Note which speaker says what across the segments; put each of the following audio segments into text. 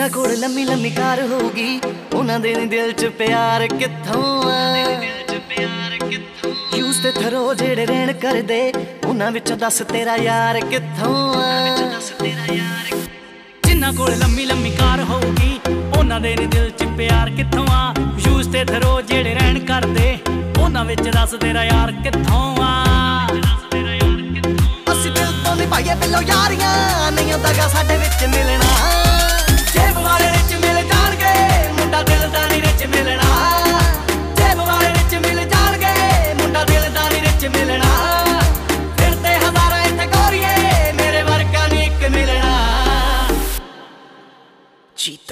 Speaker 1: ਜਿਨ੍ਹਾਂ ਕੋਲ ਲੰਮੀ ਲੰਮੀ ਕਾਰ ਹੋਊਗੀ ਉਹਨਾਂ ਦੇ ਨੀ ਦਿਲ 'ਚ ਪਿਆਰ ਕਿੱਥੋਂ ਆ। ਯੂਸ ਤੇ ਥਰੋ ਜਿਹੜੇ ਰਹਿਣ ਕਰਦੇ ਉਹਨਾਂ ਵਿੱਚੋਂ ਦੱਸ ਤੇਰਾ ਯਾਰ ਕਿੱਥੋਂ ਆ।
Speaker 2: ਜਿਨ੍ਹਾਂ ਕੋਲ ਲੰਮੀ ਲੰਮੀ ਕਾਰ ਹੋਊਗੀ ਉਹਨਾਂ ਦੇ ਨੀ ਦਿਲ 'ਚ ਪਿਆਰ ਕਿੱਥੋਂ ਆ। ਯੂਸ ਤੇ ਥਰੋ ਜਿਹੜੇ ਰਹਿਣ ਕਰਦੇ ਉਹਨਾਂ ਵਿੱਚ ਦੱਸ ਤੇਰਾ ਯਾਰ ਕਿੱਥੋਂ ਆ।
Speaker 1: ਅਸੀਂ ਦਿਲ ਤੋਂ ਨਿਭਾਈਏ ਬਿੱਲੋ ਯਾਰੀਆਂ ਨਹੀਂ ਆਉਂਦਾਗਾ ਸਾਡੇ ਵਿੱਚ ਮਿਲਣਾ। ਜੇਬ ਵਾਲੇ ਵਿੱਚ ਮਿਲ ਜਾਣਗੇ ਮੁੰਡਾ ਦਿਲ ਦਾ ਨੀ ਵਿੱਚ ਮਿਲਣਾ। ਜੇਬ ਵਾਲੇ ਵਿੱਚ ਮਿਲ ਜਾਣਗੇ ਮੁੰਡਾ ਦਿਲ ਦਾ ਨੀ ਵਿੱਚ ਮਿਲਣਾ। ਫਿਰਦੇ ਹਜ਼ਾਰਾਂ ਇੱਥੇ ਗੋਰੀਏ ਮੇਰੇ ਵਰਗਾ ਨੀ ਇੱਕ ਮਿਲਣਾ। ਚੀਤਾ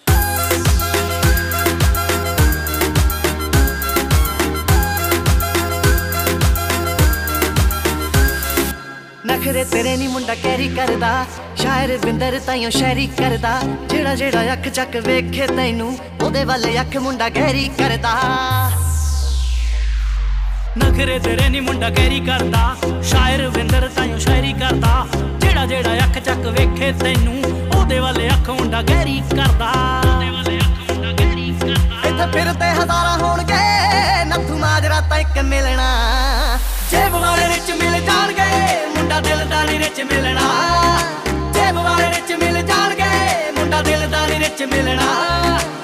Speaker 1: ਨਖਰੇ ਤੇਰੇ ਨੀ ਮੁੰਡਾ ਕੈਰੀ ਕਰਦਾ ਸ਼ਾਇਰ ਵਿੰਦਰ ਤਾਈਓ ਸ਼ਾਇਰੀ ਕਰਦਾ। ਜਿਹੜਾ ਜਿਹੜਾ ਅੱਖ ਚੱਕ ਵੇਖੇ ਤੈਨੂੰ ਉਹਦੇ ਵੱਲ ਅੱਖ ਮੁੰਡਾ ਗਹਿਰੀ ਕਰਦਾ।
Speaker 2: ਨਖਰੇ ਤੇਰੇ ਨੀ ਮੁੰਡਾ ਕੈਰੀ ਕਰਦਾ ਸ਼ਾਇਰ ਵਿੰਦਰ ਤਾਈਓ ਸ਼ਾਇਰੀ ਕਰਦਾ। ਜਿਹੜਾ ਜਿਹੜਾ ਅੱਖ ਚੱਕ ਵੇਖੇ ਤੈਨੂੰ ਉਹਦੇ ਵੱਲ ਅੱਖ ਮੁੰਡਾ ਗਹਿਰੀ ਕਰਦਾ। ਇੱਥੇ ਫਿਰਦੇ ਹਜ਼ਾਰਾਂ ਹੋਣਗੇ ਨੱਥੂ ਮਾਜਰਾ ਤਾਂ ਇੱਕ ਮਿਲਣਾ।
Speaker 1: ਜੇਬ ਵਾਲੇ ਵਿੱਚ ਮਿਲ ਜਾਣਗੇ ਮੁੰਡਾ ਦਿਲ ਦਾ ਨੀ ਵਿੱਚ ਮਿਲਣਾ। ਜੇਬ ਵਾਲੇ ਵਿੱਚ ਮਿਲ ਜਾਣਗੇ ਮੁੰਡਾ ਦਿਲ ਦਾ ਨੀ ਵਿੱਚ ਮਿਲਣਾ।